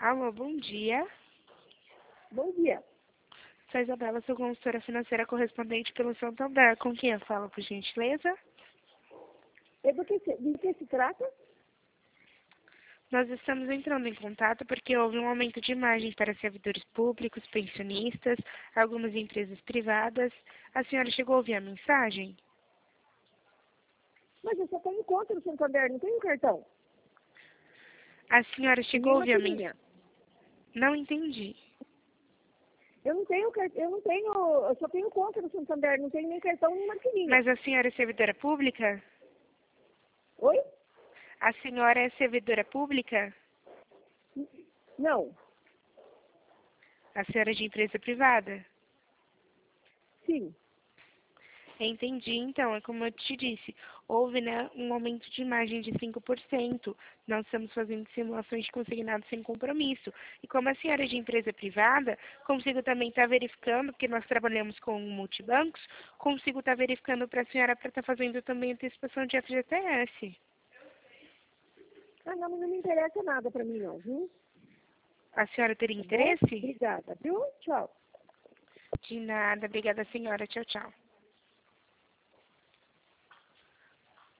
Alô, bom dia. Bom dia. Sou Isabela, sou consultora financeira correspondente pelo Santander. Com quem eu falo, por gentileza? De que se trata? Nós estamos entrando em contato porque houve um aumento de margem para servidores públicos, pensionistas, algumas empresas privadas. A senhora chegou a ouvir a mensagem? Mas eu só tenho conta no Santander, não tenho cartão. A senhora chegou a Nem ouvir a mensagem? maquininha. Não entendi. Eu não tenho, eu só tenho conta no Santander, não tenho nem cartão nem maquininha. Mas a senhora é servidora pública? Oi? A senhora é servidora pública? Não. A senhora é de empresa privada? Sim. Entendi, então, é como eu te disse, houve, né, um aumento de margem de 5%. Nós estamos fazendo simulações de consignado sem compromisso. E como a senhora é de empresa privada, consigo também estar verificando, porque nós trabalhamos com multibancos, consigo estar verificando para a senhora para estar fazendo também antecipação de FGTS. Ah, não, mas não me interessa nada pra mim não, viu? A senhora teria Tá bom? interesse? Obrigada, viu? Tchau. De nada, obrigada senhora, tchau, tchau.